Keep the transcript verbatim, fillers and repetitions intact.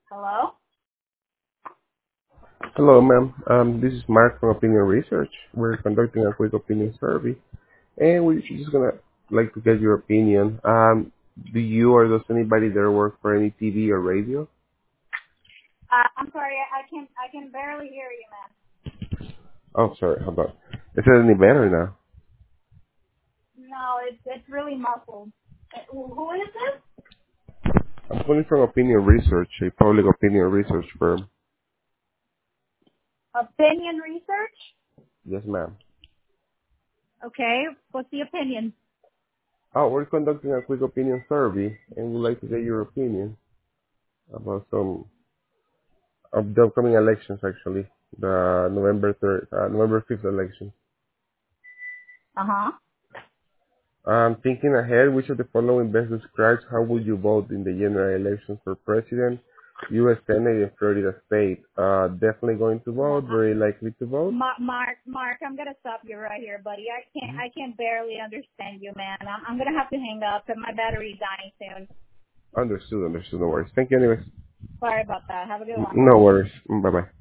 Hello? Hello, ma'am. Um, this is Mark from Opinion Research. We're conducting a quick opinion survey, and we're just gonna like to get your opinion. Um, do you or does anybody there work for any T V or radio? Uh, I'm sorry, I, I can I can barely hear you, man. Oh, sorry. Hold on. Is it any better now? No, it's it's really muffled. Uh, Who who is this? I'm calling from Opinion Research, a public opinion research firm. Opinion research? Yes, ma'am. Okay, what's the opinion? Oh, we're conducting a quick opinion survey, and we'd like to get your opinion about some of the upcoming elections, actually, the November third, uh, November fifth election. Uh-huh. Um, thinking ahead, which of the following best describes how would you vote in the general elections for president, U S. Senate, and Florida State? Uh, definitely going to No, vote, uh, very likely to vote. Ma- Mark, Mark, I'm gonna stop you right here, buddy. I can't hmm I can barely understand you, man. I'm I'm gonna have to hang up, and my battery's dying soon. Understood, understood, no worries. Thank you anyways. Sorry about that. Have a good one. No worries. Bye-bye.